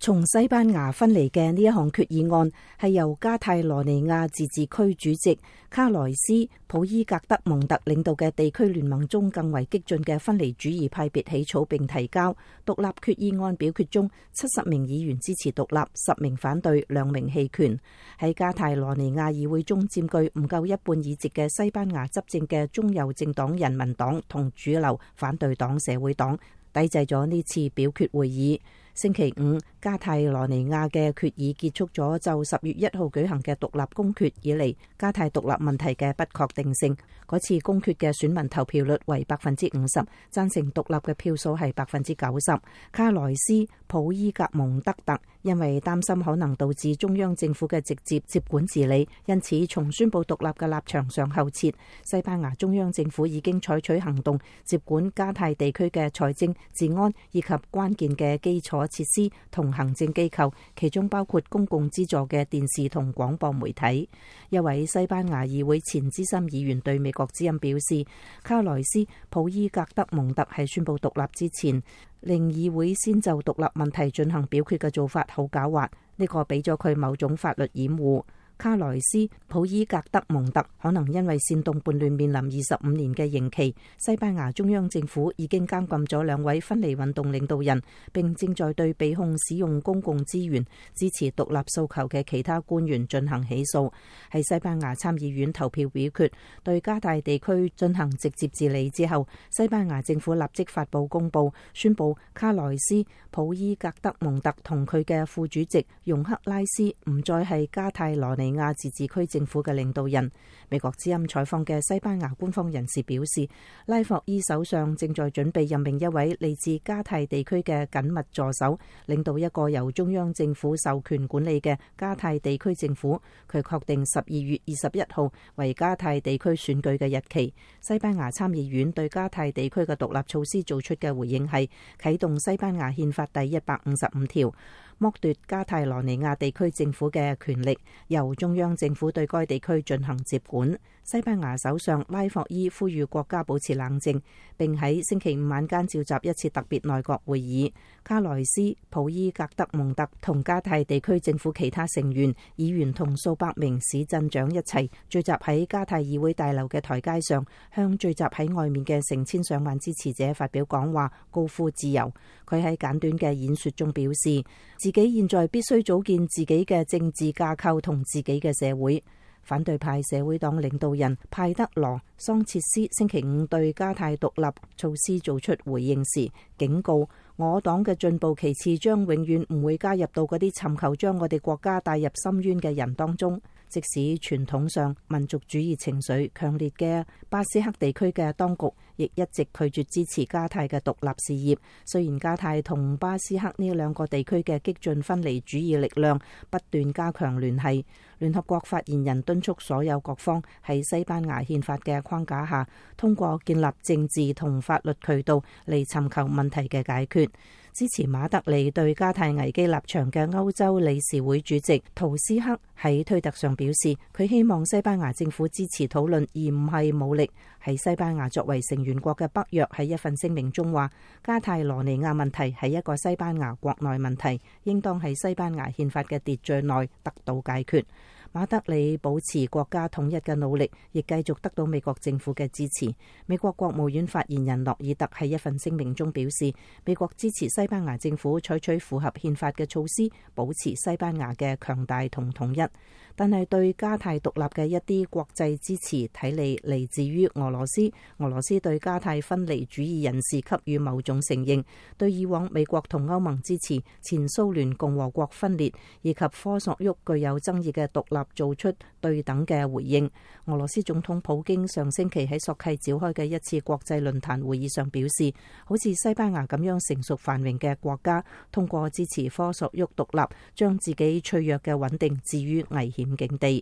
從西班牙分離嘅呢一項決議案係由加泰羅尼亞自治區主席卡萊斯普伊格德蒙特領導嘅地區聯盟中更為激進嘅分離主義派別起草並提交。獨立決議案表決中，70名議員支持獨立，10名反對，2名棄權。喺加泰羅尼亞議會中佔據唔夠一半議席嘅西班牙執政嘅中右政黨人民黨同主流反對黨社會黨抵制咗呢次表決會議。星期五，加泰羅尼亞嘅決議結束咗就10月1號舉行嘅獨立公決以嚟加泰獨立問題嘅不確定性。嗰次公決嘅選民投票率為50%，贊成獨立嘅票數係90%。卡萊斯普伊格蒙德特因為擔心可能導致中央政府嘅直接接管治理，因此從宣布獨立嘅立場上後撤。西班牙中央政府已經採取行動接管加泰地區嘅財政、治安以及關鍵嘅基礎設施同行政機構，其中包括公共資助嘅電視同廣播媒體。一位西班牙議會前資深議員對美國之音表示，卡萊斯普伊格德蒙特喺宣布獨立之前，令議會先就獨立問題進行表決嘅做法好狡猾，呢個俾咗佢某種法律掩護。卡萊斯普伊格德蒙特可能因為煽動叛亂面臨25年嘅刑期。西班牙中央政府已經監禁咗2位分離運動領導人，並正在對被控使用公共資源支持獨立訴求嘅其他官員進行起訴。喺西班牙參議院投票表決對加泰地區進行直接治理之後，西班牙政府立即發布公報，宣布卡萊斯普伊格德蒙特同佢嘅副主席容克拉斯唔再係加泰羅尼亞自治區政府嘅領導人。美國之音採訪嘅西班牙官方人士表示，拉霍伊首相正在準備任命一位嚟自加泰地區嘅緊密助手，領導一個由中央政府授權管理嘅加泰地區政府。佢確定12月21號為加泰地區選舉嘅日期。西班牙參議院對加泰地區嘅獨立措施做出嘅回應係啟動西班牙憲法第155條，剝奪加泰羅尼亞地區政府嘅權力，由中央政府對該地區進行接管。西班牙首相拉霍伊呼籲國家保持冷靜，並喺星期五晚間召集一次特別內閣會議。卡萊斯普伊格德蒙特同加泰地區政府其他成員、議員同數百名市鎮長一齊聚集喺加泰議會大樓嘅台階上，向聚集喺外面嘅成千上萬支持者發表講話，高呼自由。佢喺簡短嘅演說中表示，自己現在必須組建自己嘅政治架構同自己嘅社會。反對派社會黨領導人派德羅桑切斯星期五對加泰獨立措施做出回應時，警告我黨嘅進步旗幟將永遠唔會加入到嗰啲尋求將我哋國家帶入深淵嘅人當中。即使傳統上民族主義情緒強烈嘅巴斯克地區嘅當局，亦一直拒絕支持加泰嘅獨立事業。雖然加泰同巴斯克呢2個地區嘅激進分離主義力量不斷加強聯繫，聯合國發言人敦促所有各方喺西班牙憲法嘅框架下，通過建立政治同法律渠道嚟尋求問題嘅解決。支持馬德里對加泰危機立場嘅歐洲理事會主席圖斯克喺推特上表示，佢希望西班牙政府支持討論而唔係武力。喺西班牙作為成員國嘅北約喺一份聲明中話，加泰羅尼亞問題係一個西班牙國內問題，應當喺西班牙憲法嘅秩序內得到解決。馬德里保持國家統一嘅努力亦繼續得到美國政府嘅支持。美國國務院發言人諾爾特喺一份聲明中表示，美國支持西班牙政府採取符合憲法嘅措施，保持西班牙嘅強大同統一。但係對加泰獨立嘅一啲國際支持睇嚟自於俄羅斯。俄羅斯對加泰分離主義人士給予某種承認，對以往美國同歐盟支持前蘇聯共和國分裂以及科索沃具有爭議嘅獨立做出對等嘅回應。俄羅斯總統普京上星期喺索契召開嘅一次國際論壇會議上表示，好似西班牙咁樣成熟繁榮嘅國家，通過支持科索沃獨立，將自己脆弱嘅穩定置於危險境地。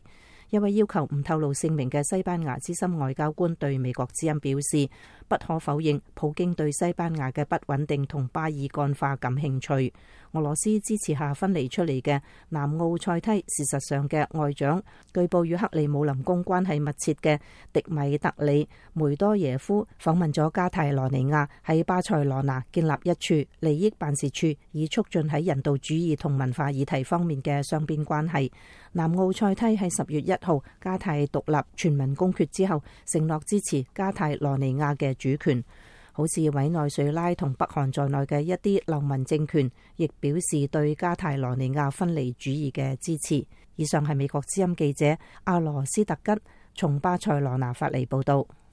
一位要求唔透露姓名嘅西班牙資深外交官對美國之音表示，不可否認普京對西班牙嘅不穩定同巴爾幹化感興趣。俄羅斯支持下分離出嚟嘅南奧塞梯，事實上嘅外長據報與克里姆林宮關係密切嘅迪米特里梅多耶夫訪問咗加泰羅尼亞，喺巴塞羅那建立一處利益辦事處，以促進喺人道主義同文化議題方面嘅雙邊關係。南奧塞梯喺10月1號加泰獨立全民公決之後，承諾支持加泰羅尼亞嘅主權。好似委內瑞拉同北韓在內嘅一啲流民政權，亦表示對加泰羅尼亞分離主義嘅支持。以上係美國之音記者阿羅斯特吉從巴塞羅那發嚟報道。